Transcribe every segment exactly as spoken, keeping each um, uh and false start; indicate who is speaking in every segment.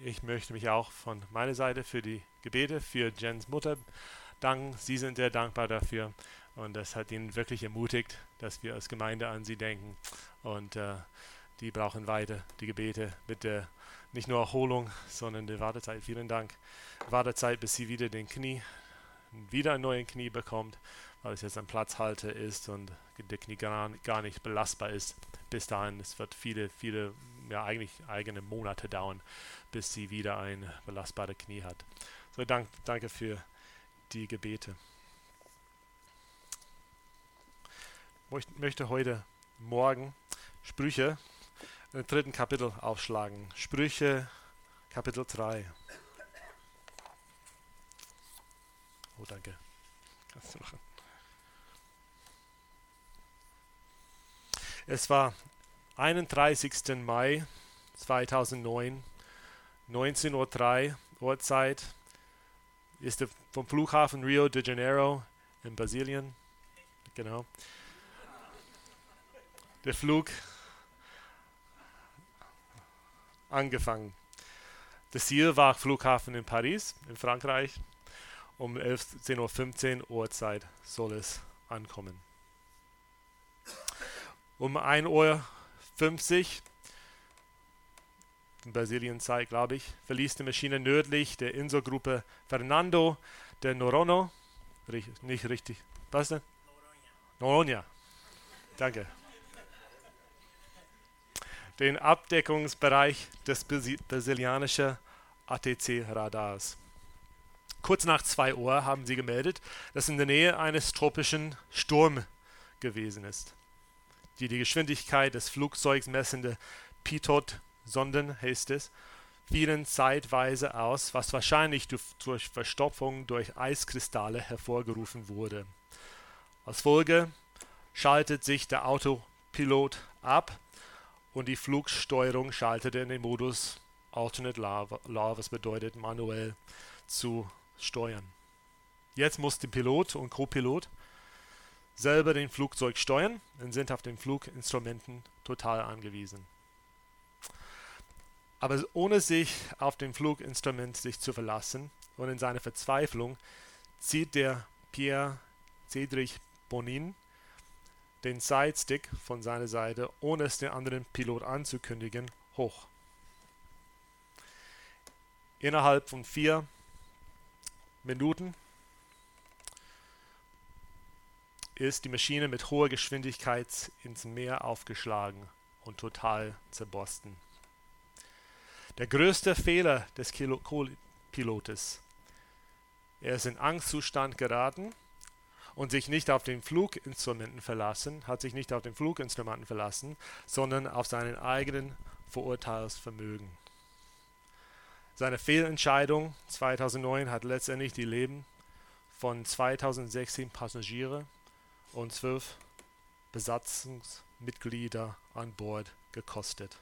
Speaker 1: ich möchte mich auch von meiner Seite für die Gebete für Jens Mutter danken. Sie sind sehr dankbar dafür und das hat ihnen wirklich ermutigt, dass wir als Gemeinde an sie denken und äh, die brauchen weiter die Gebete mit der nicht nur Erholung, sondern der Wartezeit. Vielen Dank. Wartezeit, bis sie wieder den Knie, wieder ein neues Knie bekommt, weil es jetzt ein Platzhalter ist und der Knie gar, gar nicht belastbar ist. Bis dahin, es wird viele, viele, ja eigentlich eigene Monate dauern, bis sie wieder ein belastbares Knie hat. So, dank, danke für die Gebete. Ich möchte heute Morgen Sprüche im dritten Kapitel aufschlagen. Sprüche Kapitel drei. Oh, danke. Kannst du machen. Es war einunddreißigsten Mai zweitausendneun, neunzehn Uhr drei Uhrzeit, ist der, vom Flughafen Rio de Janeiro in Brasilien, genau, der Flug angefangen. Das Ziel war Flughafen in Paris, in Frankreich. Um elfzehn Uhr fünfzehn Uhrzeit soll es ankommen. Um ein Uhr fünfzig, in Brasilien-Zeit, glaube ich, verließ die Maschine nördlich der Inselgruppe Fernando de Noronha. Richt, nicht richtig. Was denn? Noronha. Danke. Den Abdeckungsbereich des brasilianischen A T C-Radars. Kurz nach zwei Uhr haben sie gemeldet, dass in der Nähe eines tropischen Sturms gewesen ist. Die die Geschwindigkeit des Flugzeugs messende Pitot-Sonden, heißt es, fielen zeitweise aus, was wahrscheinlich durch Verstopfung durch Eiskristalle hervorgerufen wurde. Als Folge schaltet sich der Autopilot ab und die Flugsteuerung schaltete in den Modus Alternate Law, was bedeutet manuell zu steuern. Jetzt muss der Pilot und Co-Pilot selber den Flugzeug steuern und sind auf den Fluginstrumenten total angewiesen. Aber ohne sich auf den Fluginstrument sich zu verlassen und in seiner Verzweiflung zieht der Pierre Cédric Bonin den Sidestick von seiner Seite, ohne es den anderen Pilot anzukündigen, hoch. Innerhalb von vier Minuten ist die Maschine mit hoher Geschwindigkeit ins Meer aufgeschlagen und total zerborsten. Der größte Fehler des Co-Pilotes. Er ist in Angstzustand geraten und sich nicht auf den Fluginstrumenten verlassen, hat sich nicht auf den Fluginstrumenten verlassen, sondern auf seinen eigenen Verurteilungsvermögen. Seine Fehlentscheidung zweitausendneun hat letztendlich die Leben von zweitausendsechzehn Passagiere und zwölf Besatzungsmitglieder an Bord gekostet.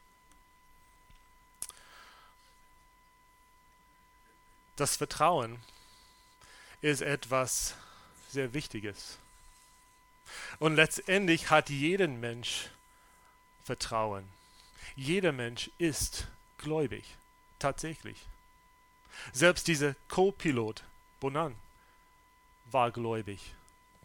Speaker 1: Das Vertrauen ist etwas sehr Wichtiges. Und letztendlich hat jeder Mensch Vertrauen. Jeder Mensch ist gläubig. Tatsächlich. Selbst dieser Co-Pilot, Bonin, war gläubig.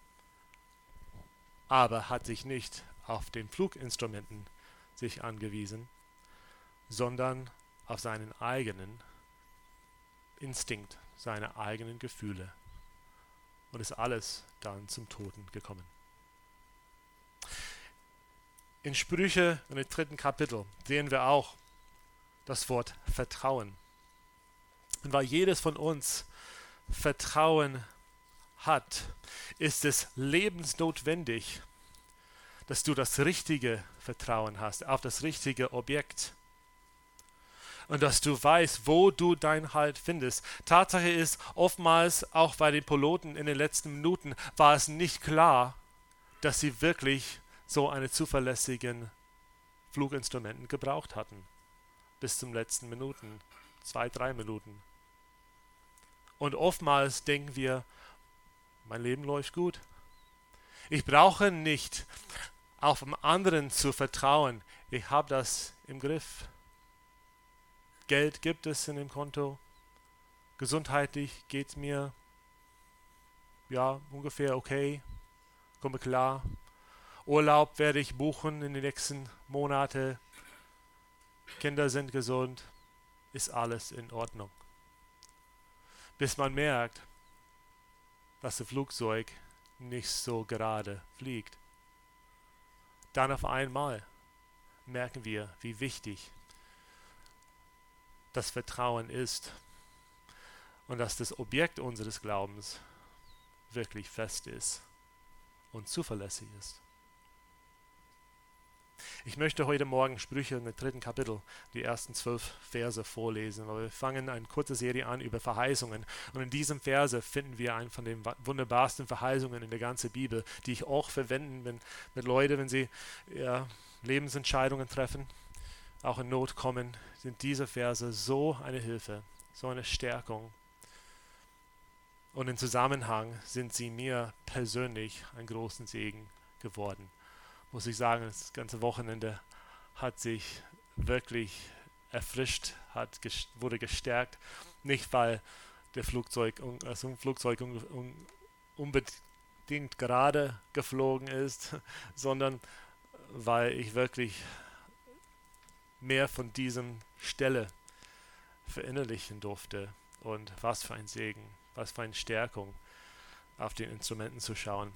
Speaker 1: Aber hat sich nicht auf den Fluginstrumenten sich angewiesen, sondern auf seinen eigenen Instinkt, seine eigenen Gefühle. Und ist alles dann zum Toten gekommen. In Sprüche, in dem dritten Kapitel, sehen wir auch das Wort Vertrauen. Und weil jedes von uns Vertrauen hat, ist es lebensnotwendig, dass du das richtige Vertrauen hast, auf das richtige Objekt. Und dass du weißt, wo du dein Halt findest. Tatsache ist, oftmals auch bei den Piloten in den letzten Minuten war es nicht klar, dass sie wirklich so eine zuverlässigen Fluginstrumenten gebraucht hatten. Bis zum letzten Minuten, zwei, drei Minuten. Und oftmals denken wir, mein Leben läuft gut. Ich brauche nicht auf den anderen zu vertrauen. Ich habe das im Griff. Geld gibt es in dem Konto. Gesundheitlich geht es mir ja ungefähr okay, komme klar. Urlaub werde ich buchen in den nächsten Monaten. Kinder sind gesund, ist alles in Ordnung. Bis man merkt, dass das Flugzeug nicht so gerade fliegt. Dann auf einmal merken wir, wie wichtig das Vertrauen ist und dass das Objekt unseres Glaubens wirklich fest ist und zuverlässig ist. Ich möchte heute Morgen Sprüche im dritten Kapitel, die ersten zwölf Verse vorlesen, weil wir fangen eine kurze Serie an über Verheißungen. Und in diesem Verse finden wir einen von den wunderbarsten Verheißungen in der ganzen Bibel, die ich auch verwende, wenn mit Leuten, wenn sie ja, Lebensentscheidungen treffen, auch in Not kommen, sind diese Verse so eine Hilfe, so eine Stärkung. Und im Zusammenhang sind sie mir persönlich einen großen Segen geworden. Muss ich sagen, das ganze Wochenende hat sich wirklich erfrischt, hat, wurde gestärkt. Nicht, weil der Flugzeug, also ein Flugzeug un, un, unbedingt gerade geflogen ist, sondern weil ich wirklich mehr von diesem Stelle verinnerlichen durfte. Und was für ein Segen, was für eine Stärkung, auf den Instrumenten zu schauen.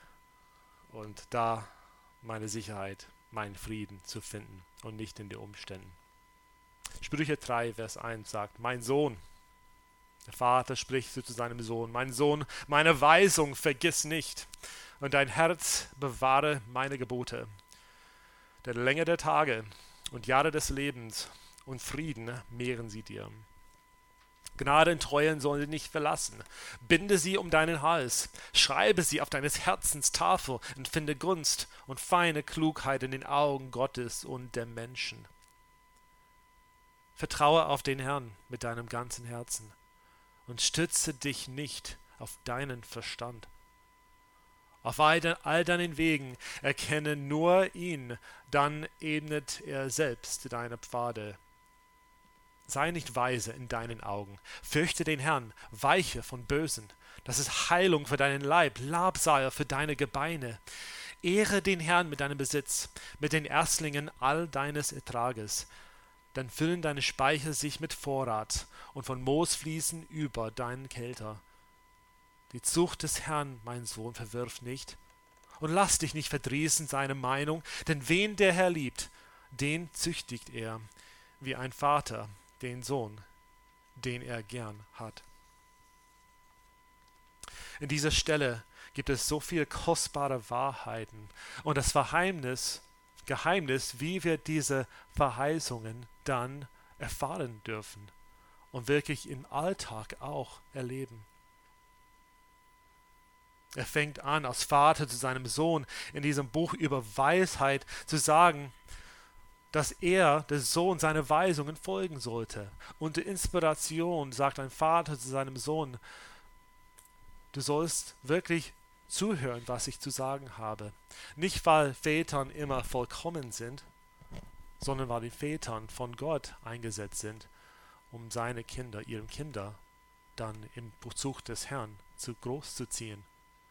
Speaker 1: Und da meine Sicherheit, meinen Frieden zu finden und nicht in den Umständen. Sprüche drei, Vers eins sagt, mein Sohn, der Vater spricht zu seinem Sohn, mein Sohn, meine Weisung vergiss nicht und dein Herz bewahre meine Gebote. Denn Länge der Tage und Jahre des Lebens und Frieden mehren sie dir. Gnade und Treuen sollen sie nicht verlassen. Binde sie um deinen Hals. Schreibe sie auf deines Herzens Tafel und finde Gunst und feine Klugheit in den Augen Gottes und der Menschen. Vertraue auf den Herrn mit deinem ganzen Herzen und stütze dich nicht auf deinen Verstand. Auf all deinen Wegen erkenne nur ihn, dann ebnet er selbst deine Pfade. Sei nicht weise in deinen Augen. Fürchte den Herrn, weiche von Bösen. Das ist Heilung für deinen Leib, Labsal für deine Gebeine. Ehre den Herrn mit deinem Besitz, mit den Erstlingen all deines Ertrages. Dann füllen deine Speicher sich mit Vorrat und von Moos fließen über deinen Kelter. Die Zucht des Herrn, mein Sohn, verwirf nicht. Und lass dich nicht verdrießen seine Meinung, denn wen der Herr liebt, den züchtigt er, wie ein Vater den Sohn, den er gern hat. In dieser Stelle gibt es so viele kostbare Wahrheiten und das Geheimnis, Geheimnis, wie wir diese Verheißungen dann erfahren dürfen und wirklich im Alltag auch erleben. Er fängt an, als Vater zu seinem Sohn in diesem Buch über Weisheit zu sagen, dass er, der Sohn, seine Weisungen folgen sollte. Unter Inspiration sagt ein Vater zu seinem Sohn, du sollst wirklich zuhören, was ich zu sagen habe. Nicht, weil Vätern immer vollkommen sind, sondern weil die Vätern von Gott eingesetzt sind, um seine Kinder, ihren Kinder, dann im Bezug des Herrn zu groß zu ziehen.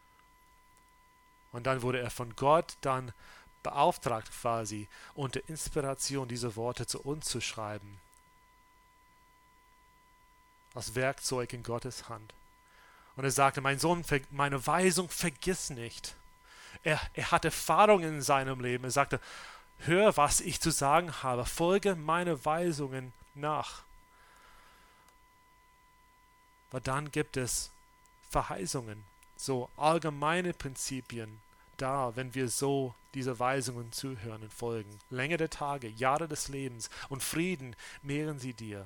Speaker 1: Und dann wurde er von Gott dann beauftragt quasi, unter Inspiration diese Worte zu uns zu schreiben. Als Werkzeug in Gottes Hand. Und er sagte, mein Sohn, meine Weisung vergiss nicht. Er, er hat Erfahrung in seinem Leben. Er sagte, hör, was ich zu sagen habe. Folge meine Weisungen nach. Aber dann gibt es Verheißungen, so allgemeine Prinzipien da, wenn wir so diese Weisungen zuhören und folgen. Länge der Tage, Jahre des Lebens und Frieden mehren sie dir.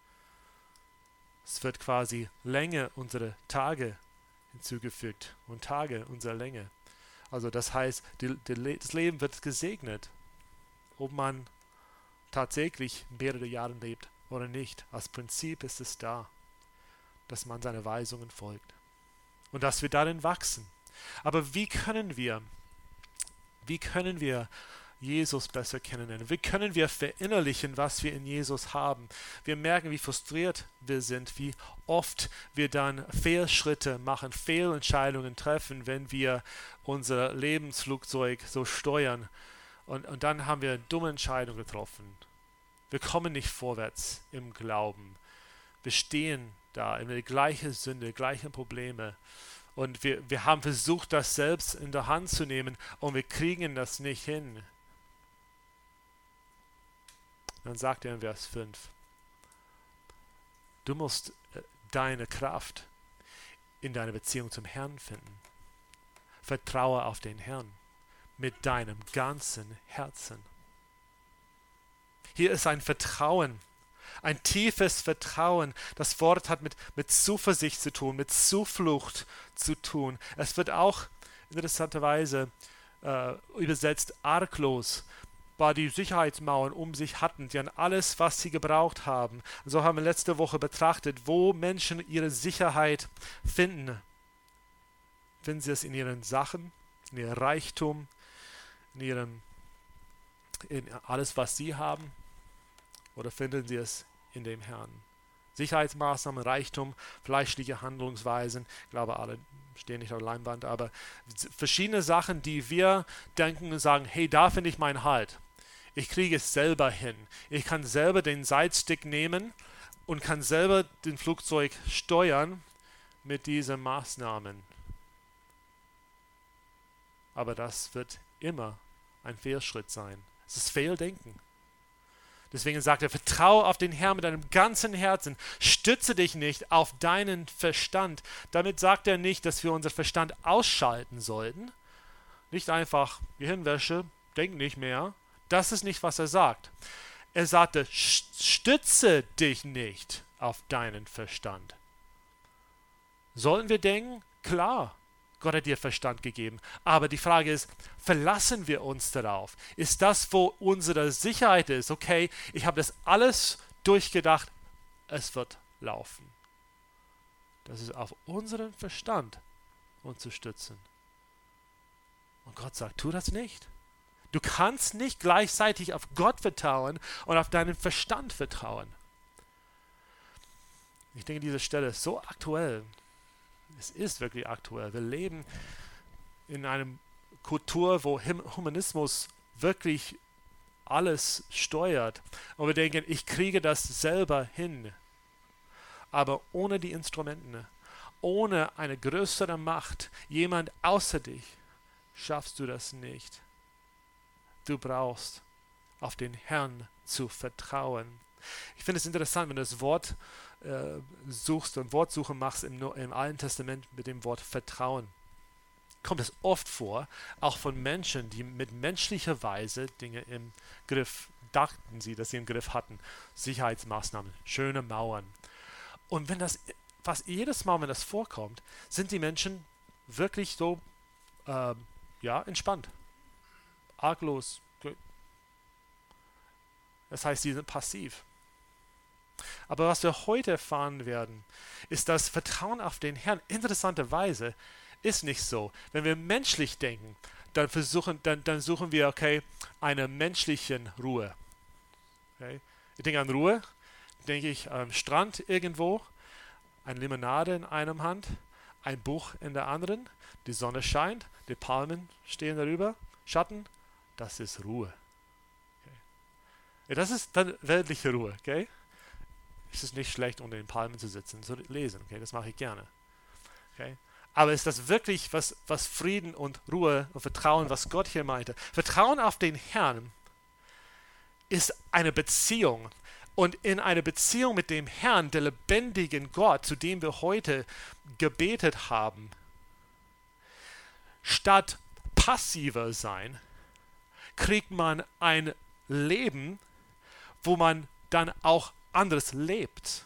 Speaker 1: Es wird quasi Länge unserer Tage hinzugefügt und Tage unserer Länge. Also das heißt, die, die, das Leben wird gesegnet, ob man tatsächlich mehrere Jahre lebt oder nicht. Als Prinzip ist es da, dass man seine Weisungen folgt und dass wir darin wachsen. Aber wie können wir, wie können wir Jesus besser kennenlernen? Wie können wir verinnerlichen, was wir in Jesus haben? Wir merken, wie frustriert wir sind, wie oft wir dann Fehlschritte machen, Fehlentscheidungen treffen, wenn wir unser Lebensflugzeug so steuern. Und, und dann haben wir eine dumme Entscheidung getroffen. Wir kommen nicht vorwärts im Glauben. Wir stehen da in der gleichen Sünde, gleichen Probleme. Und wir, wir haben versucht, das selbst in der Hand zu nehmen und wir kriegen das nicht hin. Dann sagt er in Vers fünf, du musst deine Kraft in deiner Beziehung zum Herrn finden. Vertraue auf den Herrn mit deinem ganzen Herzen. Hier ist ein Vertrauen, ein tiefes Vertrauen. Das Wort hat mit, mit Zuversicht zu tun, mit Zuflucht zu tun. Es wird auch interessanterweise äh, übersetzt arglos, weil die Sicherheitsmauern um sich hatten. Die hatten alles, was sie gebraucht haben. So haben wir letzte Woche betrachtet, wo Menschen ihre Sicherheit finden. Finden sie es in ihren Sachen, in ihrem Reichtum, in ihrem, in alles, was sie haben? Oder finden sie es in dem Herrn? Sicherheitsmaßnahmen, Reichtum, fleischliche Handlungsweisen, ich glaube, alle stehen nicht auf der Leinwand, aber verschiedene Sachen, die wir denken und sagen, hey, da finde ich meinen Halt. Ich kriege es selber hin. Ich kann selber den Seitstick nehmen und kann selber den Flugzeug steuern mit diesen Maßnahmen. Aber das wird immer ein Fehlschritt sein. Es ist Fehldenken. Deswegen sagt er, vertraue auf den Herrn mit deinem ganzen Herzen. Stütze dich nicht auf deinen Verstand. Damit sagt er nicht, dass wir unseren Verstand ausschalten sollten. Nicht einfach Gehirnwäsche, denk nicht mehr. Das ist nicht, was er sagt. Er sagte, stütze dich nicht auf deinen Verstand. Sollen wir denken? Klar. Gott hat dir Verstand gegeben. Aber die Frage ist, verlassen wir uns darauf? Ist das, wo unsere Sicherheit ist? Okay, ich habe das alles durchgedacht, es wird laufen. Das ist auf unseren Verstand uns zu stützen. Und Gott sagt, tu das nicht. Du kannst nicht gleichzeitig auf Gott vertrauen und auf deinen Verstand vertrauen. Ich denke, diese Stelle ist so aktuell. Es ist wirklich aktuell. Wir leben in einer Kultur, wo Humanismus wirklich alles steuert. Und wir denken, ich kriege das selber hin. Aber ohne die Instrumente, ohne eine größere Macht, jemand außer dich, schaffst du das nicht. Du brauchst auf den Herrn zu vertrauen. Ich finde es interessant, wenn du das Wort äh, suchst und Wortsuche machst im, im Alten Testament mit dem Wort Vertrauen. Kommt es oft vor, auch von Menschen, die mit menschlicher Weise Dinge im Griff, dachten sie, dass sie im Griff hatten. Sicherheitsmaßnahmen, schöne Mauern. Und wenn das, fast jedes Mal, wenn das vorkommt, sind die Menschen wirklich so, äh, ja, entspannt. Arglos. Das heißt, sie sind passiv. Aber was wir heute erfahren werden, ist, dass Vertrauen auf den Herrn interessanterweise ist nicht so. Wenn wir menschlich denken, dann versuchen, dann, dann suchen wir, okay, eine menschliche Ruhe. Okay? Ich denke an Ruhe, denke ich am Strand irgendwo, eine Limonade in einer Hand, ein Buch in der anderen, die Sonne scheint, die Palmen stehen darüber, Schatten, das ist Ruhe. Okay? Das ist dann weltliche Ruhe, okay? Es ist nicht schlecht, unter den Palmen zu sitzen, zu lesen, okay? Das mache ich gerne. Okay? Aber ist das wirklich, was, was Frieden und Ruhe und Vertrauen, was Gott hier meinte? Vertrauen auf den Herrn ist eine Beziehung. Und in einer Beziehung mit dem Herrn, der lebendigen Gott, zu dem wir heute gebetet haben, statt passiver sein, kriegt man ein Leben, wo man dann auch anderes lebt.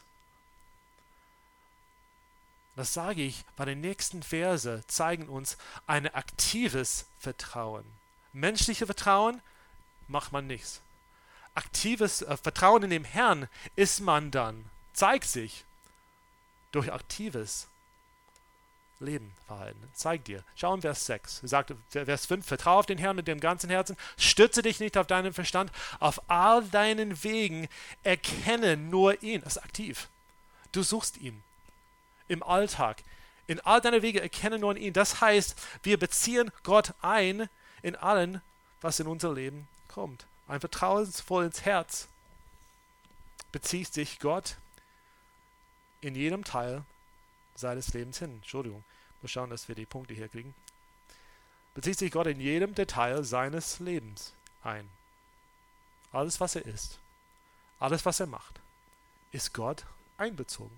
Speaker 1: Das sage ich, weil die nächsten Verse zeigen uns ein aktives Vertrauen. Menschliches Vertrauen macht man nichts. Aktives äh, Vertrauen in den Herrn ist man dann, zeigt sich durch aktives Leben verhalten. Zeig dir. Schau in Vers sechs. Er sagt, Vers fünf, vertraue auf den Herrn mit dem ganzen Herzen, stütze dich nicht auf deinen Verstand, auf all deinen Wegen erkenne nur ihn. Das ist aktiv. Du suchst ihn im Alltag. In all deinen Wege erkenne nur ihn. Das heißt, wir beziehen Gott ein in allen, was in unser Leben kommt. Ein vertrauensvolles Herz bezieht sich Gott in jedem Teil seines Lebens hin. Entschuldigung, mal schauen, dass wir die Punkte hier kriegen. Bezieht sich Gott in jedem Detail seines Lebens ein. Alles, was er ist, alles, was er macht, ist Gott einbezogen.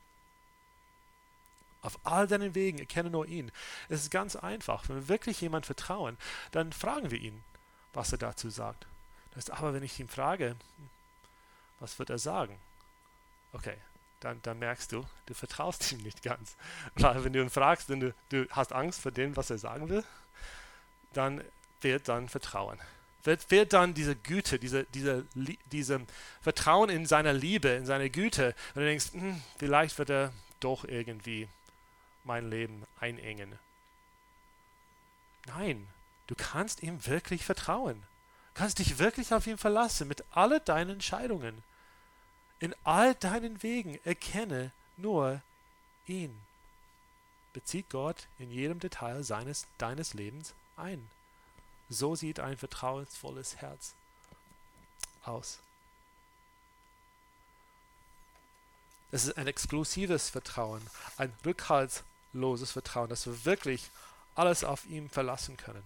Speaker 1: Auf all deinen Wegen erkenne nur ihn. Es ist ganz einfach. Wenn wir wirklich jemand vertrauen, dann fragen wir ihn, was er dazu sagt. Das ist aber, wenn ich ihn frage, was wird er sagen? Okay, dann, dann merkst du, du vertraust ihm nicht ganz. Weil wenn du ihn fragst und du, du hast Angst vor dem, was er sagen will, dann fehlt dann Vertrauen. Fehlt, fehlt dann diese Güte, diese, diese, diese Vertrauen in seiner Liebe, in seine Güte. Und du denkst, hm, vielleicht wird er doch irgendwie mein Leben einengen. Nein, du kannst ihm wirklich vertrauen. Du kannst dich wirklich auf ihn verlassen mit all deinen Entscheidungen. In all deinen Wegen erkenne nur ihn. Bezieht Gott in jedem Detail seines, deines Lebens ein. So sieht ein vertrauensvolles Herz aus. Es ist ein exklusives Vertrauen, ein rückhaltsloses Vertrauen, dass wir wirklich alles auf ihn verlassen können.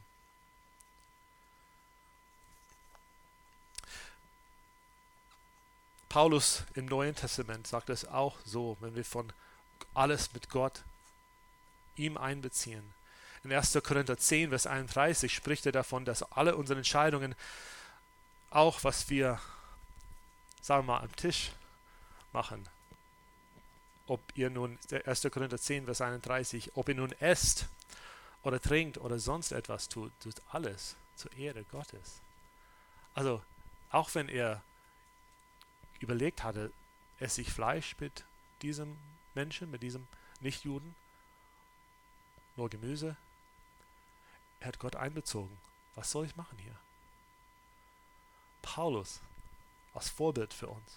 Speaker 1: Paulus im Neuen Testament sagt es auch so, wenn wir von alles mit Gott, ihm einbeziehen. In erster Korinther zehn, Vers einunddreißig spricht er davon, dass alle unsere Entscheidungen, auch was wir, sagen wir mal, am Tisch machen, ob ihr nun, erster Korinther zehn, Vers einunddreißig, ob ihr nun esst oder trinkt oder sonst etwas tut, tut alles zur Ehre Gottes. Also, auch wenn er überlegt hatte, esse ich Fleisch mit diesem Menschen, mit diesem Nichtjuden, nur Gemüse, er hat Gott einbezogen. Was soll ich machen hier? Paulus als Vorbild für uns.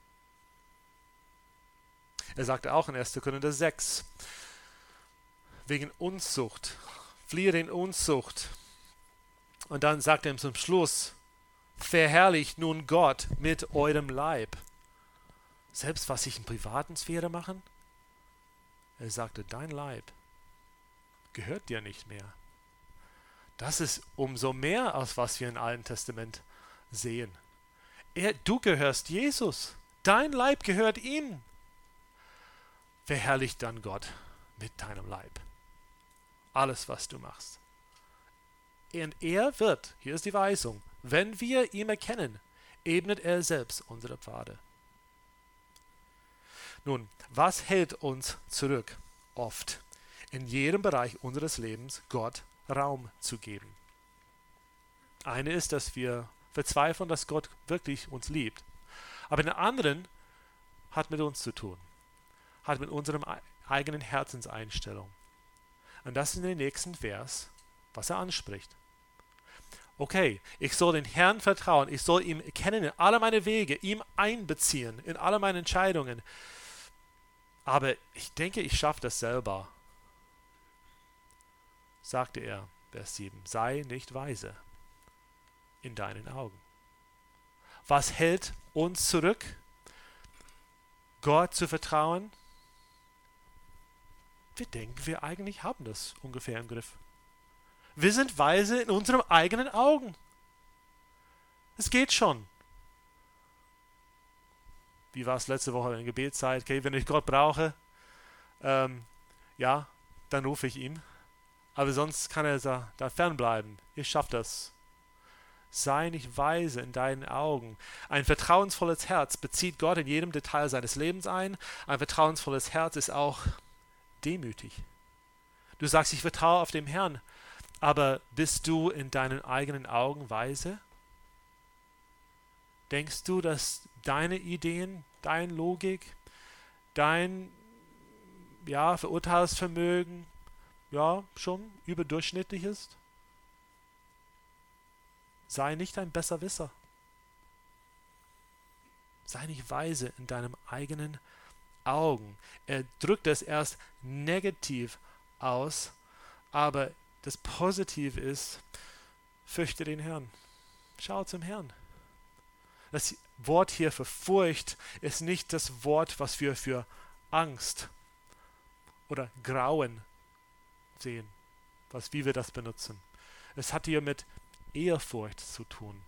Speaker 1: Er sagte auch in erster Korinther sechs, wegen Unzucht, fliehe den Unzucht. Und dann sagt er ihm zum Schluss, verherrlicht nun Gott mit eurem Leib. Selbst was ich in privaten Sphäre machen? Er sagte, dein Leib gehört dir nicht mehr. Das ist umso mehr, als was wir im Alten Testament sehen. Er, du gehörst Jesus. Dein Leib gehört ihm. Verherrlicht dann Gott mit deinem Leib. Alles, was du machst. Und er wird, hier ist die Weisung, wenn wir ihn erkennen, ebnet er selbst unsere Pfade. Nun, was hält uns zurück? Oft in jedem Bereich unseres Lebens Gott Raum zu geben. Eine ist, dass wir verzweifeln, dass Gott wirklich uns liebt. Aber in der anderen hat mit uns zu tun. Hat mit unserem eigenen Herzenseinstellung. Und das ist in dem nächsten Vers, was er anspricht. Okay, ich soll den Herrn vertrauen, ich soll ihm kennen in alle meine Wege, ihm einbeziehen in alle meine Entscheidungen. Aber ich denke, ich schaffe das selber. Sagte er, Vers sieben, sei nicht weise in deinen Augen. Was hält uns zurück, Gott zu vertrauen? Wir denken, wir eigentlich haben das ungefähr im Griff. Wir sind weise in unseren eigenen Augen. Es geht schon. Wie war es letzte Woche in Gebetszeit? Okay, wenn ich Gott brauche, ähm, ja, dann rufe ich ihn. Aber sonst kann er da, da fernbleiben. Ihr schafft das. Sei nicht weise in deinen Augen. Ein vertrauensvolles Herz bezieht Gott in jedem Detail seines Lebens ein. Ein vertrauensvolles Herz ist auch demütig. Du sagst, ich vertraue auf den Herrn, aber bist du in deinen eigenen Augen weise? Denkst du, dass deine Ideen, deine Logik, dein ja, Verurteilungsvermögen ja schon überdurchschnittlich ist. Sei nicht ein Besserwisser. Sei nicht weise in deinem eigenen Augen. Er drückt es erst negativ aus, aber das Positive ist, fürchte den Herrn. Schau zum Herrn. Das Wort hier für Furcht ist nicht das Wort, was wir für Angst oder Grauen sehen, was, wie wir das benutzen. Es hat hier mit Ehrfurcht zu tun.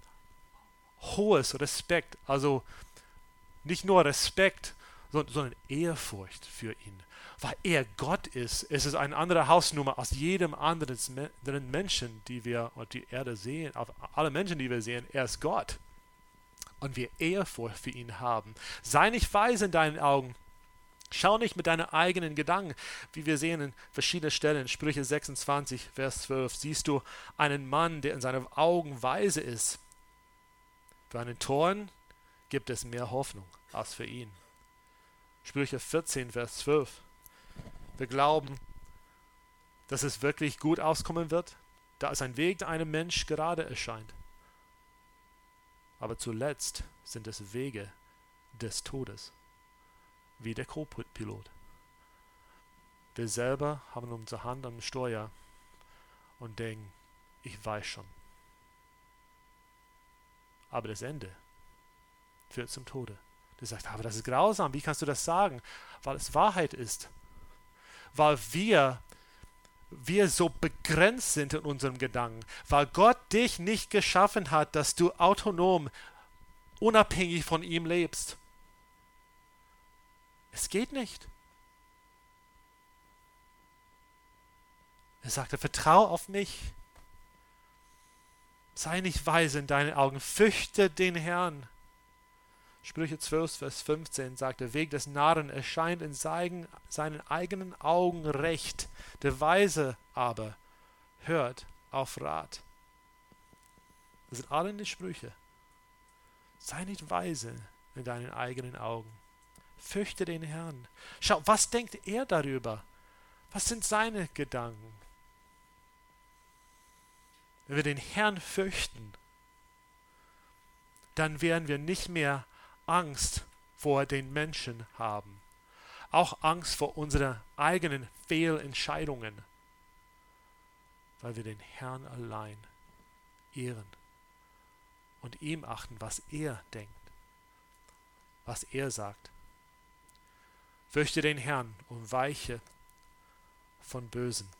Speaker 1: Hohes Respekt, also nicht nur Respekt, sondern Ehrfurcht für ihn. Weil er Gott ist, ist es eine andere Hausnummer als jedem anderen Menschen, die wir auf die Erde sehen, auf alle Menschen, die wir sehen. Er ist Gott. Und wir Ehrfurcht für ihn haben. Sei nicht weise in deinen Augen. Schau nicht mit deinen eigenen Gedanken, wie wir sehen in verschiedenen Stellen. In Sprüche sechsundzwanzig, Vers zwölf, siehst du einen Mann, der in seinen Augen weise ist. Für einen Toren gibt es mehr Hoffnung als für ihn. Sprüche vierzehn, Vers zwölf. Wir glauben, dass es wirklich gut auskommen wird, da es ein Weg einem Mensch gerade erscheint. Aber zuletzt sind es Wege des Todes, wie der Co-Pilot. Wir selber haben unsere Hand am Steuer und denken, ich weiß schon. Aber das Ende führt zum Tode. Du sagst, aber das ist grausam, wie kannst du das sagen? Weil es Wahrheit ist. Weil wir, wir so begrenzt sind in unserem Gedanken. Weil Gott dich nicht geschaffen hat, dass du autonom, unabhängig von ihm lebst. Es geht nicht. Er sagte, vertraue auf mich. Sei nicht weise in deinen Augen, fürchte den Herrn. Sprüche zwölf, Vers fünfzehn sagt, der Weg des Narren erscheint in seinen, seinen eigenen Augen recht, der Weise aber hört auf Rat. Das sind alle in die Sprüche. Sei nicht weise in deinen eigenen Augen. Fürchte den Herrn. Schau, was denkt er darüber? Was sind seine Gedanken? Wenn wir den Herrn fürchten, dann werden wir nicht mehr Angst vor den Menschen haben. Auch Angst vor unseren eigenen Fehlentscheidungen, weil wir den Herrn allein ehren und ihm achten, was er denkt, was er sagt. Fürchte den Herrn und weiche von Bösen.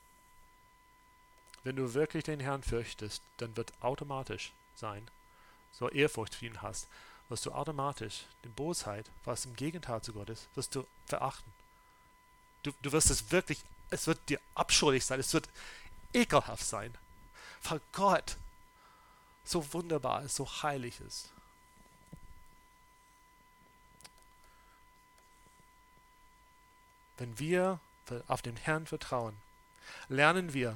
Speaker 1: Wenn du wirklich den Herrn fürchtest, dann wird automatisch sein, so Ehrfurcht für ihn hast, wirst du automatisch die Bosheit, was im Gegenteil zu Gott ist, wirst du verachten. Du, du wirst es wirklich, es wird dir abscheulich sein, es wird ekelhaft sein, weil Gott so wunderbar ist, so heilig ist. Wenn wir auf den Herrn vertrauen, lernen wir,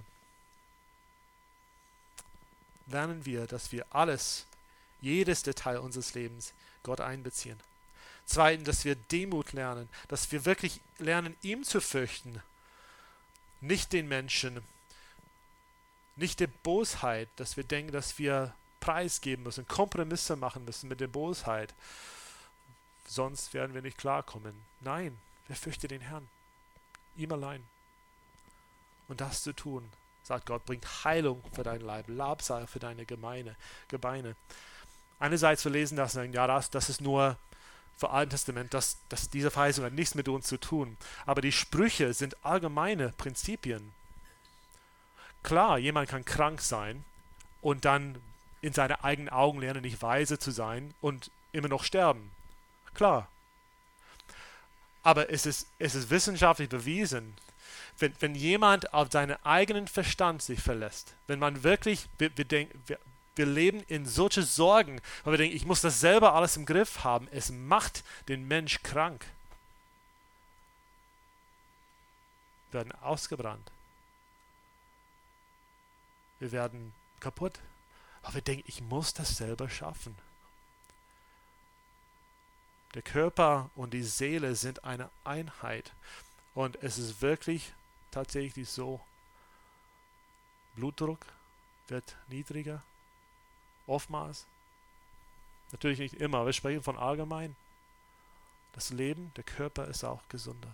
Speaker 1: lernen wir, dass wir alles, jedes Detail unseres Lebens Gott einbeziehen. Zweitens, dass wir Demut lernen, dass wir wirklich lernen, ihm zu fürchten, nicht den Menschen, nicht der Bosheit, dass wir denken, dass wir preisgeben müssen, Kompromisse machen müssen mit der Bosheit, sonst werden wir nicht klarkommen. Nein, wir fürchten den Herrn, ihm allein. Und das zu tun, sagt Gott, bringt Heilung für dein Leib, Labsal für deine Gemeine, Gebeine. Einerseits wir lesen das und sagen, ja, das, das ist nur für Alten Testament, das, das, diese Verheißung hat nichts mit uns zu tun. Aber die Sprüche sind allgemeine Prinzipien. Klar, jemand kann krank sein und dann in seine eigenen Augen lernen, nicht weise zu sein und immer noch sterben. Klar. Aber es ist, es ist wissenschaftlich bewiesen, wenn, wenn jemand auf seinen eigenen Verstand sich verlässt, wenn man wirklich, wir, wir, denken, wir, wir leben in solche Sorgen, weil wir denken, ich muss das selber alles im Griff haben, es macht den Mensch krank. Wir werden ausgebrannt. Wir werden kaputt, weil wir denken, ich muss das selber schaffen. Der Körper und die Seele sind eine Einheit und es ist wirklich tatsächlich so? Blutdruck wird niedriger, oftmals. Natürlich nicht immer, wir sprechen von allgemein. Das Leben, der Körper ist auch gesunder.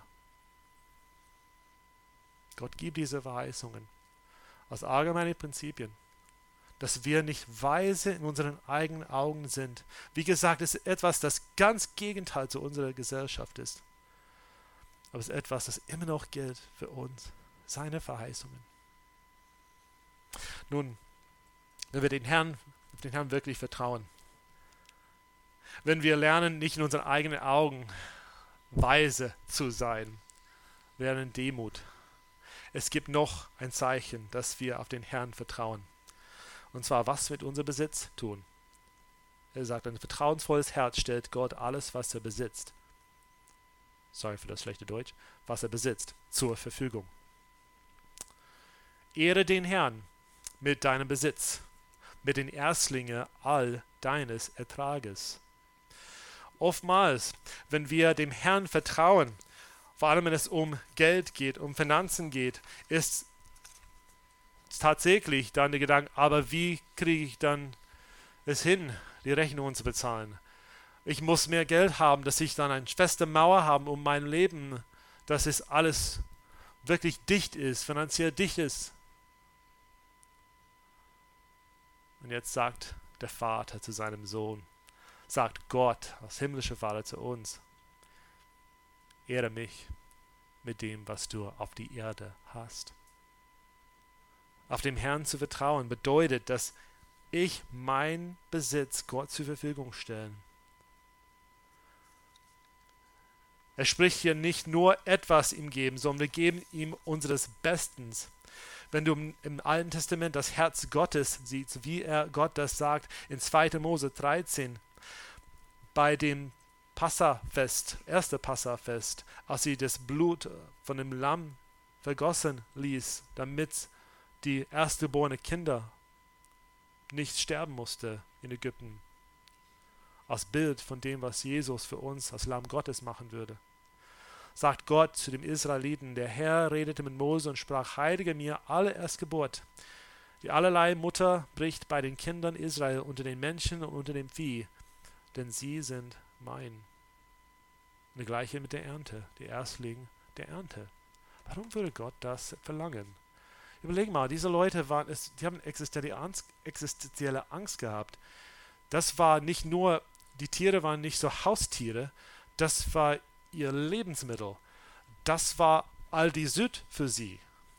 Speaker 1: Gott gibt diese Verheißungen als allgemeine Prinzipien, dass wir nicht weise in unseren eigenen Augen sind. Wie gesagt, es ist etwas, das ganz Gegenteil zu unserer Gesellschaft ist. Aber es ist etwas, das immer noch gilt für uns, seine Verheißungen. Nun, wenn wir den Herrn, den Herrn wirklich vertrauen, wenn wir lernen, nicht in unseren eigenen Augen weise zu sein, wir lernen Demut. Es gibt noch ein Zeichen, dass wir auf den Herrn vertrauen. Und zwar, was wir mit unserem Besitz tun. Er sagt, ein vertrauensvolles Herz stellt Gott alles, was er besitzt. Sorry für das schlechte Deutsch. Was er besitzt, zur Verfügung. Ehre den Herrn mit deinem Besitz, mit den Erstlingen all deines Ertrages. Oftmals, wenn wir dem Herrn vertrauen, vor allem wenn es um Geld geht, um Finanzen geht, ist tatsächlich dann der Gedanke, aber wie kriege ich dann es hin, die Rechnungen zu bezahlen? Ich muss mehr Geld haben, dass ich dann eine feste Mauer habe um mein Leben, dass es alles wirklich dicht ist, finanziell dicht ist. Und jetzt sagt der Vater zu seinem Sohn, sagt Gott als himmlischer Vater zu uns, ehre mich mit dem, was du auf die Erde hast. Auf dem Herrn zu vertrauen bedeutet, dass ich meinen Besitz Gott zur Verfügung stelle. Er spricht hier nicht nur etwas ihm geben, sondern wir geben ihm unseres Bestens. Wenn du im Alten Testament das Herz Gottes siehst, wie er Gott das sagt, in zweiter Mose dreizehn, bei dem Passafest, erste Passafest, als sie das Blut von dem Lamm vergossen ließ, damit die erstgeborenen Kinder nicht sterben musste in Ägypten, als Bild von dem, was Jesus für uns als Lamm Gottes machen würde. Sagt Gott zu dem Israeliten, der Herr redete mit Mose und sprach, heilige mir alle Erstgeburt, die allerlei Mutter bricht bei den Kindern Israel unter den Menschen und unter dem Vieh, denn sie sind mein. Und das Gleiche mit der Ernte, die Erstlinge der Ernte. Warum würde Gott das verlangen? Überleg mal, diese Leute waren, es, die haben existenzielle Angst, existenzielle Angst gehabt. Das war nicht nur, die Tiere waren nicht so Haustiere, das war ihr Lebensmittel. Das war all die Süd für sie.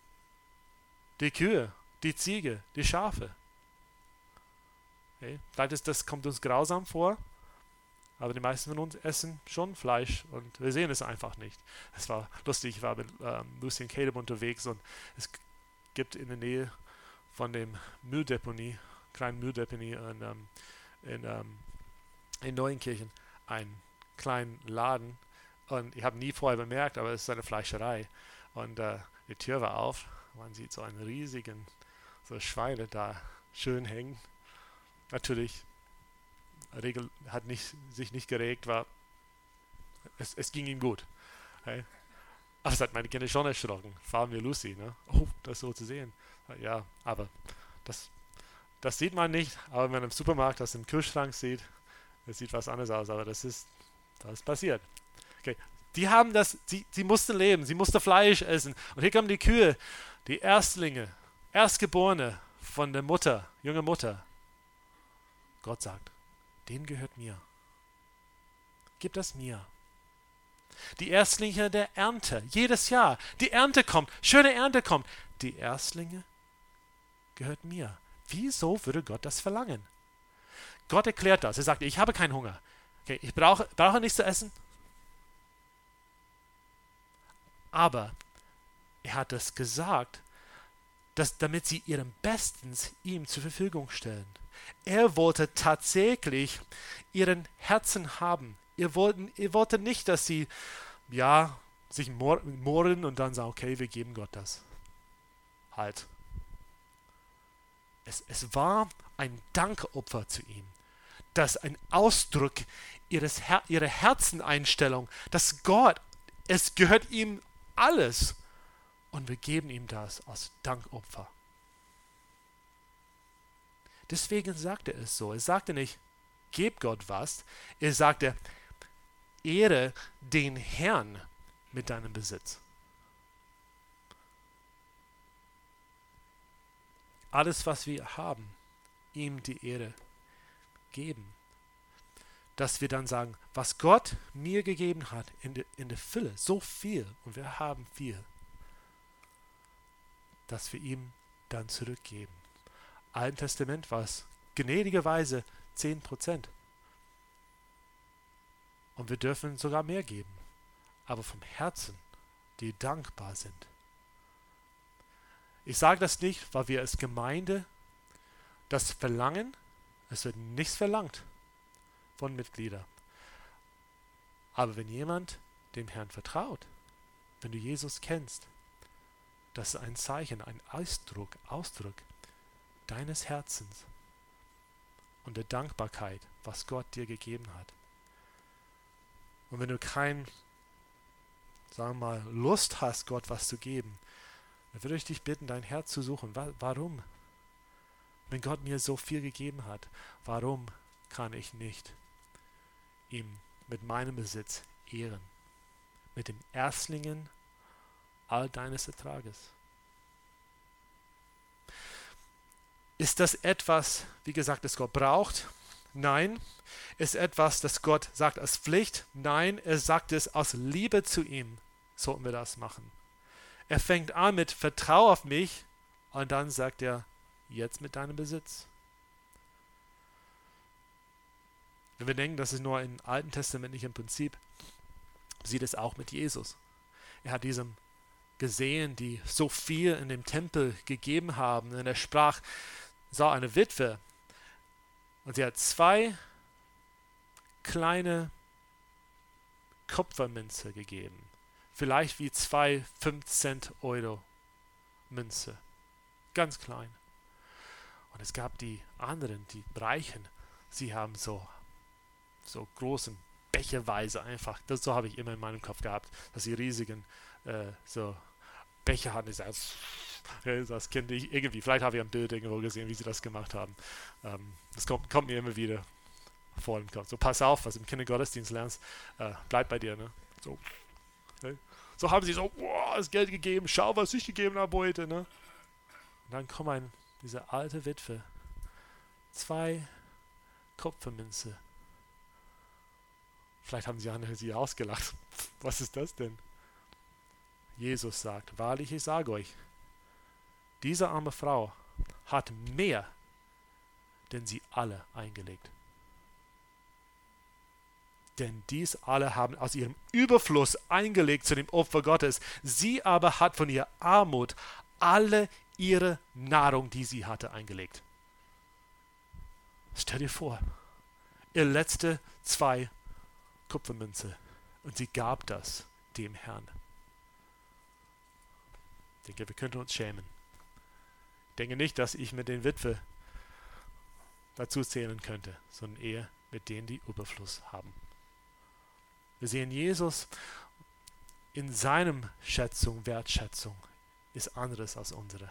Speaker 1: Die Kühe, die Ziege, die Schafe. Okay? Vielleicht ist das, kommt uns grausam vor, aber die meisten von uns essen schon Fleisch und wir sehen es einfach nicht. Es war lustig, ich war mit ähm, Lucy und Caleb unterwegs und es gibt in der Nähe von dem Mülldeponie, kleinen Mülldeponie in, ähm, in, ähm, in Neuenkirchen, einen kleinen Laden. Und ich habe nie vorher bemerkt, aber es ist eine Fleischerei. Und äh, die Tür war auf. Man sieht so einen riesigen so Schweine da schön hängen. Natürlich, Regel hat nicht, sich nicht geregt, war es, es ging ihm gut. Okay? Aber es hat meine Kinder schon erschrocken. Vor allem wir Lucy, ne? Oh, das so zu sehen. Ja, aber das, das sieht man nicht. Aber wenn man im Supermarkt das im Kühlschrank sieht, das sieht was anderes aus. Aber das ist, das ist passiert. Okay. Die haben das, sie, sie mussten leben, sie mussten Fleisch essen. Und hier kommen die Kühe, die Erstlinge, Erstgeborene von der Mutter, junge Mutter. Gott sagt, denen gehört mir. Gib das mir. Die Erstlinge der Ernte, jedes Jahr. Die Ernte kommt, schöne Ernte kommt. Die Erstlinge gehört mir. Wieso würde Gott das verlangen? Gott erklärt das. Er sagt, ich habe keinen Hunger. Okay, ich brauche, brauche nichts zu essen. Aber er hat es gesagt, dass, damit sie ihren Bestens ihm zur Verfügung stellen. Er wollte tatsächlich ihren Herzen haben. Er wollte, er wollte nicht, dass sie ja, sich murren und dann sagen, okay, wir geben Gott das. Halt. Es, es war ein Dankopfer zu ihm. Das ein Ausdruck ihres Her- ihrer Herzeneinstellung, dass Gott, es gehört ihm alles. Und wir geben ihm das als Dankopfer. Deswegen sagt er es so. Er sagte nicht, gebt Gott was. Er sagte, ehre den Herrn mit deinem Besitz. Alles, was wir haben, ihm die Ehre geben. Dass wir dann sagen, was Gott mir gegeben hat, in, de, in der Fülle, so viel, und wir haben viel, dass wir ihm dann zurückgeben. Im Alten Testament war es gnädigerweise zehn Prozent. Und wir dürfen sogar mehr geben, aber vom Herzen, die dankbar sind. Ich sage das nicht, weil wir als Gemeinde das verlangen. Es wird nichts verlangt von Mitgliedern. Aber wenn jemand dem Herrn vertraut, wenn du Jesus kennst, das ist ein Zeichen, ein Ausdruck, Ausdruck deines Herzens und der Dankbarkeit, was Gott dir gegeben hat. Und wenn du kein, sagen wir mal, Lust hast, Gott was zu geben, dann würde ich dich bitten, dein Herz zu suchen. Warum? Wenn Gott mir so viel gegeben hat, warum kann ich nicht ihm mit meinem Besitz ehren? Mit dem Erstlingen all deines Ertrages. Ist das etwas, wie gesagt, das Gott braucht? Nein. Ist etwas, das Gott sagt als Pflicht? Nein. Er sagt es aus Liebe zu ihm. Sollten wir das machen. Er fängt an mit Vertrau auf mich und dann sagt er, jetzt mit deinem Besitz. Wenn wir denken, das ist nur im Alten Testament nicht im Prinzip, sieht es auch mit Jesus. Er hat diesem gesehen, die so viel in dem Tempel gegeben haben. Und er sprach, sah eine Witwe und sie hat zwei kleine Kupfermünze gegeben. Vielleicht wie zwei fünf Cent Euro Münze. Ganz klein. Und es gab die anderen, die Reichen, sie haben so, so großen Becherweise einfach, das so habe ich immer in meinem Kopf gehabt, dass sie riesigen äh, so Becher hatten. Ich sage, das kenne ich irgendwie, vielleicht habe ich ein Bild irgendwo gesehen, wie sie das gemacht haben. Ähm, das kommt, kommt mir immer wieder vor im Kopf. So, pass auf, was im Kindergottesdienst lernst, äh, bleib bei dir, ne? So. Okay. So haben sie so, wow, das Geld gegeben, schau, was ich gegeben habe heute, ne? Und dann kommt ein, diese alte Witwe, zwei Kupfermünze. Vielleicht haben sie andere sie ausgelacht. Was ist das denn? Jesus sagt, wahrlich, ich sage euch, diese arme Frau hat mehr, denn sie alle eingelegt. Denn dies alle haben aus ihrem Überfluss eingelegt zu dem Opfer Gottes. Sie aber hat von ihrer Armut alle ihre Nahrung, die sie hatte, eingelegt. Stell dir vor, ihr letzte zwei Kupfermünze und sie gab das dem Herrn. Ich denke, wir könnten uns schämen. Ich denke nicht, dass ich mit den Witwe dazu zählen könnte, sondern eher mit denen, die Überfluss haben. Wir sehen Jesus in seinem Schätzung, Wertschätzung ist anderes als unsere.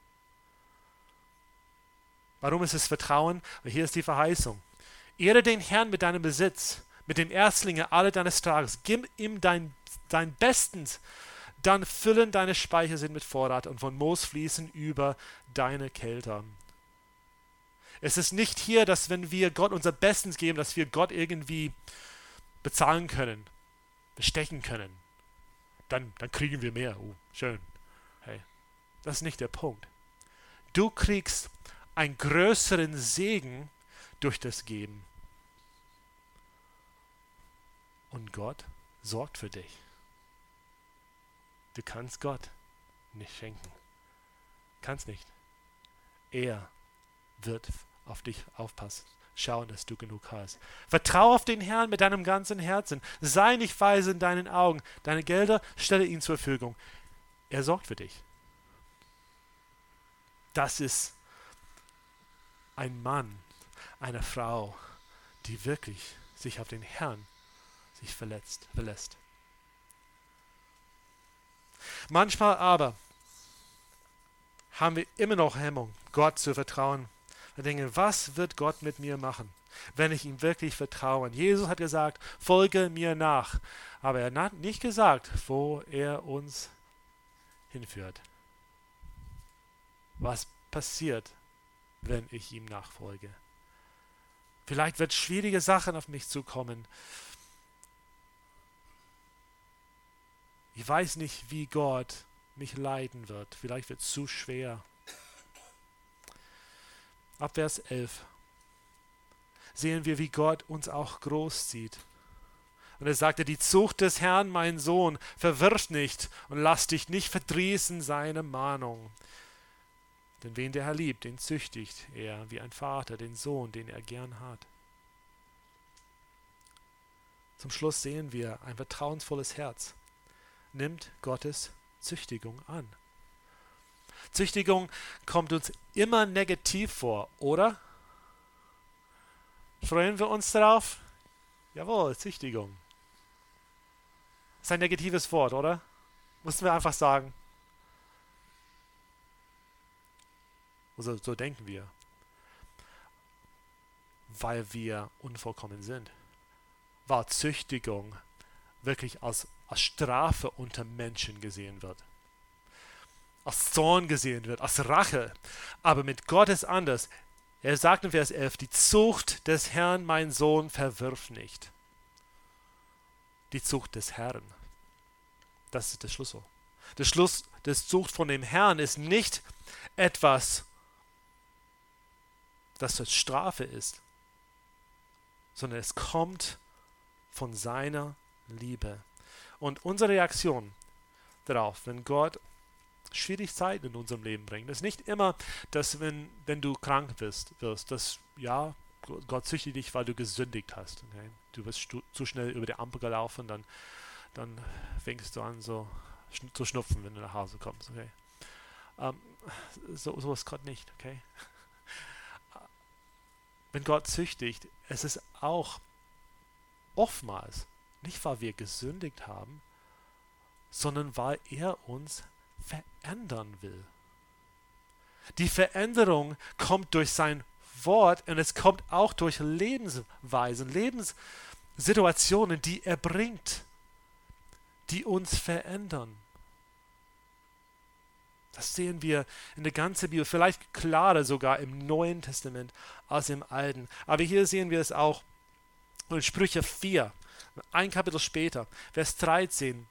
Speaker 1: Warum ist es Vertrauen? Weil hier ist die Verheißung. Ehre den Herrn mit deinem Besitz, mit dem Erstlinge alle deines Tages. Gib ihm dein, dein Bestens, dann füllen deine Speicher sind mit Vorrat und von Moos fließen über deine Kelter. Es ist nicht hier, dass wenn wir Gott unser Bestens geben, dass wir Gott irgendwie bezahlen können, bestechen können. Dann, dann kriegen wir mehr. Oh, schön. Hey, das ist nicht der Punkt. Du kriegst einen größeren Segen durch das Geben. Und Gott sorgt für dich. Du kannst Gott nicht schenken. Kannst nicht. Er wird auf dich aufpassen. Schauen, dass du genug hast. Vertrau auf den Herrn mit deinem ganzen Herzen. Sei nicht weise in deinen Augen. Deine Gelder stelle ihm zur Verfügung. Er sorgt für dich. Das ist ein Mann, eine Frau, die wirklich sich auf den Herrn sich verletzt, verlässt. Manchmal aber haben wir immer noch Hemmung, Gott zu vertrauen. Wir denken, was wird Gott mit mir machen, wenn ich ihm wirklich vertraue? Jesus hat gesagt, folge mir nach. Aber er hat nicht gesagt, wo er uns hinführt. Was passiert, wenn ich ihm nachfolge? Vielleicht wird schwierige Sachen auf mich zukommen. Ich weiß nicht, wie Gott mich leiten wird. Vielleicht wird es zu schwer. Ab Vers elf sehen wir, wie Gott uns auch großzieht. Und er sagte, die Zucht des Herrn, mein Sohn, verwirf nicht und lass dich nicht verdrießen seine Mahnung. Denn wen der Herr liebt, den züchtigt er wie ein Vater den Sohn, den er gern hat. Zum Schluss sehen wir, ein vertrauensvolles Herz nimmt Gottes Züchtigung an. Züchtigung kommt uns immer negativ vor, oder? Freuen wir uns darauf? Jawohl, Züchtigung. Ist ein negatives Wort, oder? Mussten wir einfach sagen. So, so denken wir. Weil wir unvollkommen sind. Weil Züchtigung wirklich als, als Strafe unter Menschen gesehen wird. Als Zorn gesehen wird, als Rache. Aber mit Gott ist anders. Er sagt in Vers elf, die Zucht des Herrn, mein Sohn, verwirf nicht. Die Zucht des Herrn. Das ist der Schlüssel. Der Schluss des Zucht von dem Herrn ist nicht etwas, das als Strafe ist, sondern es kommt von seiner Liebe. Und unsere Reaktion darauf, wenn Gott Schwierigkeiten in unserem Leben bringt, ist nicht immer, dass wenn, wenn du krank bist, wirst, dass ja, Gott züchtigt dich, weil du gesündigt hast. Okay? Du wirst stu- zu schnell über die Ampel gelaufen, dann, dann fängst du an so schn- zu schnupfen, wenn du nach Hause kommst. Okay? Ähm, so, so ist Gott nicht. Okay? Wenn Gott züchtigt, es ist auch oftmals nicht, weil wir gesündigt haben, sondern weil er uns verändern will. Die Veränderung kommt durch sein Wort und es kommt auch durch Lebensweisen, Lebenssituationen, die er bringt, die uns verändern. Das sehen wir in der ganzen Bibel, vielleicht klarer sogar im Neuen Testament als im Alten. Aber hier sehen wir es auch in Sprüche vier, ein Kapitel später, Vers dreizehn.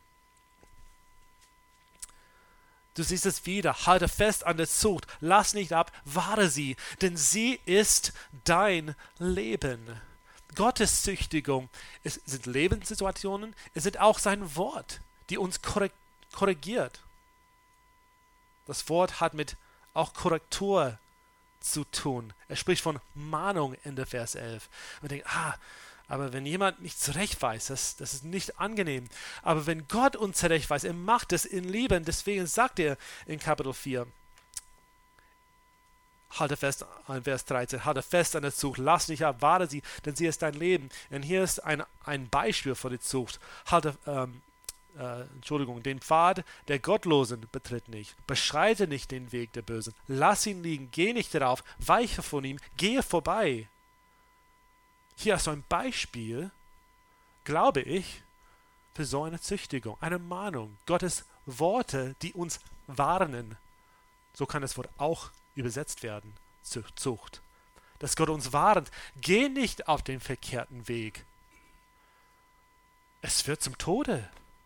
Speaker 1: Du siehst es wieder, halte fest an der Zucht, lass nicht ab, wahre sie, denn sie ist dein Leben. Gottes Züchtigung, es sind Lebenssituationen, es sind auch sein Wort, die uns korrigiert. Das Wort hat mit auch Korrektur zu tun. Er spricht von Mahnung in der Vers elf. Und denkt, ah, aber wenn jemand nicht zurecht weiß, das, das ist nicht angenehm. Aber wenn Gott uns zurecht weiß, er macht es in Liebe. Deswegen sagt er in Kapitel vier, halte fest an Vers dreizehn, halte fest an der Zucht, lass nicht ab, wahre sie, denn sie ist dein Leben. Und hier ist ein, ein Beispiel für die Zucht. Halte, ähm, äh, Entschuldigung, den Pfad der Gottlosen betritt nicht. Beschreite nicht den Weg der Bösen. Lass ihn liegen, geh nicht darauf, weiche von ihm, gehe vorbei. Hier ist so ein Beispiel, glaube ich, für so eine Züchtigung, eine Mahnung. Gottes Worte, die uns warnen. So kann das Wort auch übersetzt werden, Zucht. Dass Gott uns warnt, geh nicht auf den verkehrten Weg. Es führt zum Tode.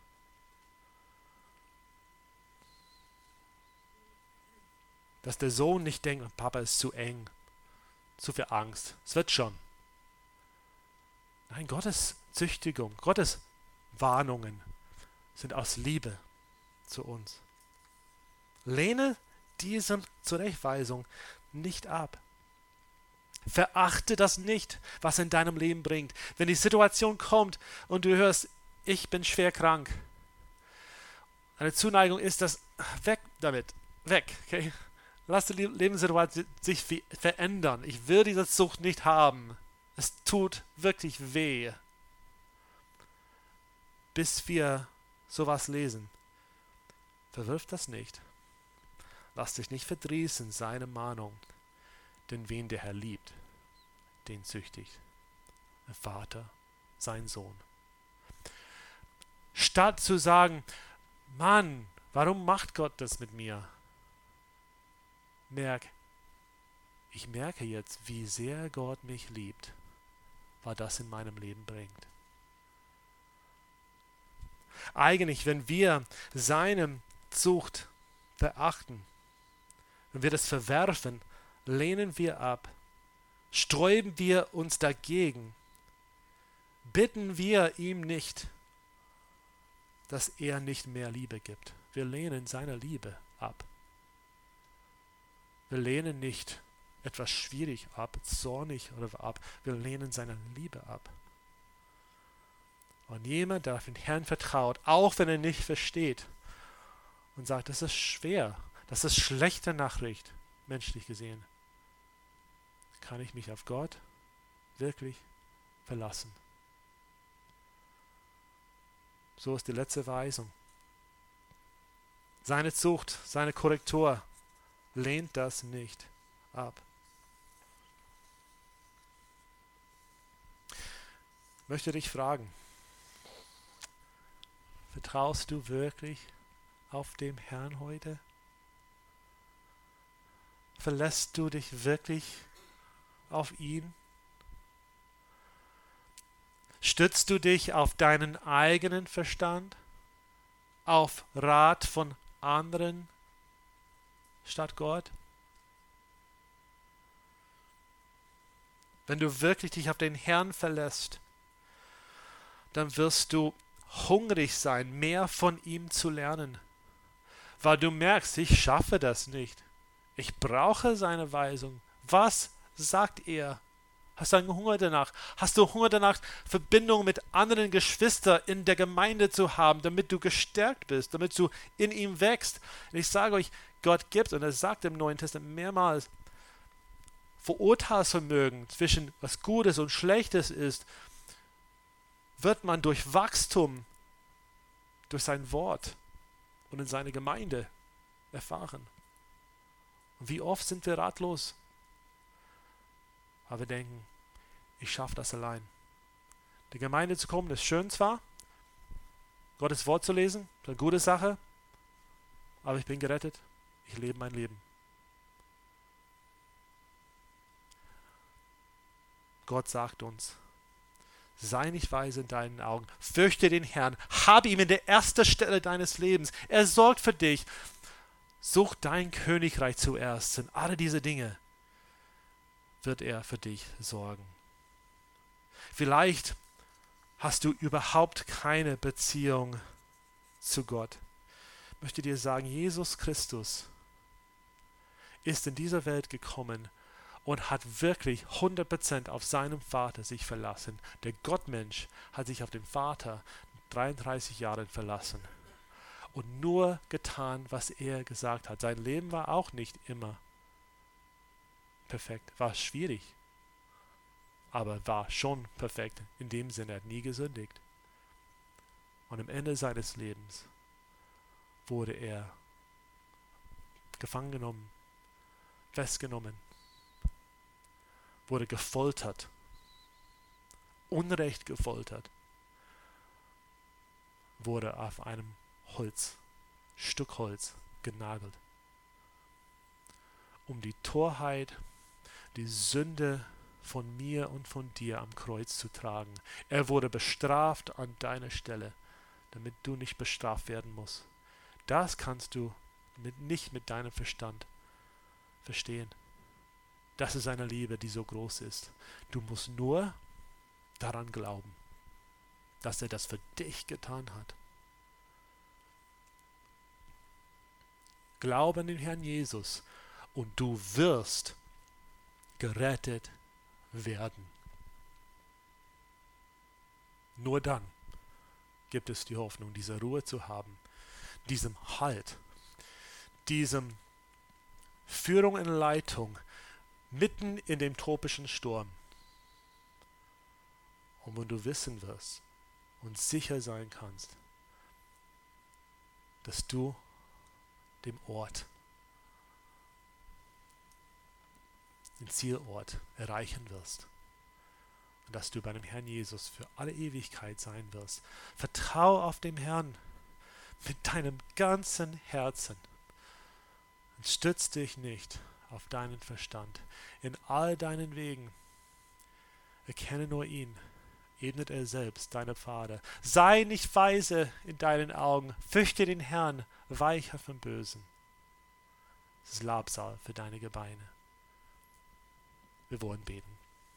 Speaker 1: Dass der Sohn nicht denkt, Papa ist zu eng, zu viel Angst. Es wird schon. Nein, Gottes Züchtigung, Gottes Warnungen sind aus Liebe zu uns. Lehne diese Zurechtweisung nicht ab. Verachte das nicht, was in deinem Leben bringt. Wenn die Situation kommt und du hörst, ich bin schwer krank. Eine Zuneigung ist das, weg damit, weg. Okay? Lass die Lebenssituation sich verändern. Ich will diese Sucht nicht haben. Es tut wirklich weh. Bis wir sowas lesen. Verwirf das nicht. Lass dich nicht verdrießen, seine Mahnung. Denn wen der Herr liebt, den züchtigt. Ein Vater, sein Sohn. Statt zu sagen, Mann, warum macht Gott das mit mir? Merk, ich merke jetzt, wie sehr Gott mich liebt, was das in meinem Leben bringt. Eigentlich, wenn wir seine Zucht verachten, wenn wir das verwerfen, lehnen wir ab, sträuben wir uns dagegen, bitten wir ihm nicht, dass er nicht mehr Liebe gibt. Wir lehnen seine Liebe ab. Wir lehnen nicht etwas schwierig ab, zornig oder ab. Wir lehnen seine Liebe ab. Und jemand, der auf den Herrn vertraut, auch wenn er nicht versteht und sagt, das ist schwer, das ist schlechte Nachricht, menschlich gesehen, kann ich mich auf Gott wirklich verlassen. So ist die letzte Weisung. Seine Zucht, seine Korrektur lehnt das nicht ab. Ich möchte dich fragen, vertraust du wirklich auf den Herrn heute? Verlässt du dich wirklich auf ihn? Stützt du dich auf deinen eigenen Verstand, auf Rat von anderen statt Gott? Wenn du wirklich dich auf den Herrn verlässt, dann wirst du hungrig sein, mehr von ihm zu lernen, weil du merkst, ich schaffe das nicht. Ich brauche seine Weisung. Was sagt er? Hast du einen Hunger danach? Hast du Hunger danach, Verbindung mit anderen Geschwistern in der Gemeinde zu haben, damit du gestärkt bist, damit du in ihm wächst? Und ich sage euch, Gott gibt, und er sagt im Neuen Testament mehrmals, Verurteilungsvermögen zwischen was Gutes und Schlechtes ist, wird man durch Wachstum, durch sein Wort und in seine Gemeinde erfahren. Und wie oft sind wir ratlos? Aber wir denken, ich schaffe das allein. Die Gemeinde zu kommen, ist schön zwar, Gottes Wort zu lesen, ist eine gute Sache, aber ich bin gerettet, ich lebe mein Leben. Gott sagt uns, sei nicht weise in deinen Augen, fürchte den Herrn, habe ihm in der ersten Stelle deines Lebens, er sorgt für dich, such dein Königreich zuerst, sind alle diese Dinge, wird er für dich sorgen. Vielleicht hast du überhaupt keine Beziehung zu Gott. Ich möchte dir sagen, Jesus Christus ist in dieser Welt gekommen und hat wirklich hundert Prozent auf seinen Vater sich verlassen. Der Gottmensch hat sich auf den Vater dreiunddreißig Jahre verlassen und nur getan, was er gesagt hat. Sein Leben war auch nicht immer perfekt, war schwierig, aber war schon perfekt. In dem Sinne, er hat nie gesündigt. Und am Ende seines Lebens wurde er gefangen genommen, festgenommen, wurde gefoltert, unrecht gefoltert, wurde auf einem Holz, Stück Holz genagelt, um die Torheit, die Sünde von mir und von dir am Kreuz zu tragen. Er wurde bestraft an deiner Stelle, damit du nicht bestraft werden musst. Das kannst du mit, nicht mit deinem Verstand verstehen. Das ist eine Liebe, die so groß ist. Du musst nur daran glauben, dass er das für dich getan hat. Glaube an den Herrn Jesus und du wirst gerettet werden. Nur dann gibt es die Hoffnung, diese Ruhe zu haben, diesem Halt, diesem Führung und Leitung mitten in dem tropischen Sturm. Und wenn du wissen wirst und sicher sein kannst, dass du dem Ort den Zielort erreichen wirst. Und dass du bei dem Herrn Jesus für alle Ewigkeit sein wirst. Vertrau auf den Herrn mit deinem ganzen Herzen. Und stütz dich nicht auf deinen Verstand. In all deinen Wegen erkenne nur ihn. Ebnet er selbst, deine Pfade. Sei nicht weise in deinen Augen. Fürchte den Herrn, weiche vom Bösen. Es ist Labsal für deine Gebeine. Wir wollen beten.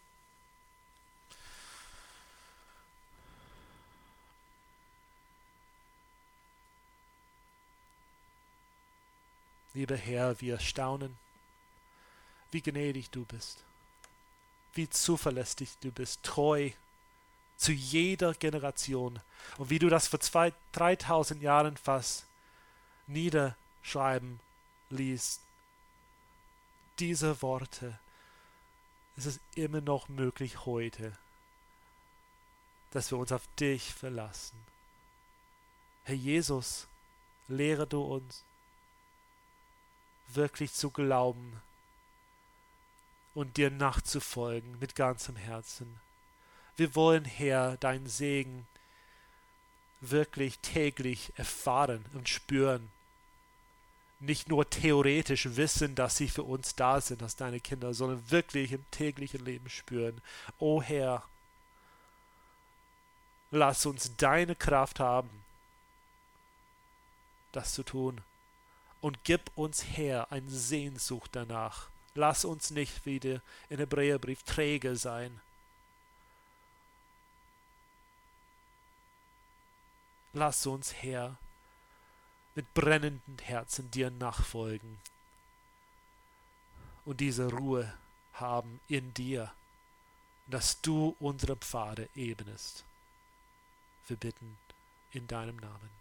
Speaker 1: Lieber Herr, wir staunen, wie gnädig du bist, wie zuverlässig du bist, treu zu jeder Generation und wie du das vor zwei, dreitausend Jahren fast niederschreiben ließt. Diese Worte, es ist immer noch möglich heute, dass wir uns auf dich verlassen. Herr Jesus, lehre du uns, wirklich zu glauben und dir nachzufolgen mit ganzem Herzen. Wir wollen, Herr, deinen Segen wirklich täglich erfahren und spüren. Nicht nur theoretisch wissen, dass sie für uns da sind, als deine Kinder, sondern wirklich im täglichen Leben spüren. O Herr, lass uns deine Kraft haben, das zu tun. Und gib uns, Herr, eine Sehnsucht danach. Lass uns nicht wieder in Hebräerbrief träge sein. Lass uns, Herr, mit brennenden Herzen dir nachfolgen und diese Ruhe haben in dir, dass du unsere Pfade ebnest. Wir bitten in deinem Namen.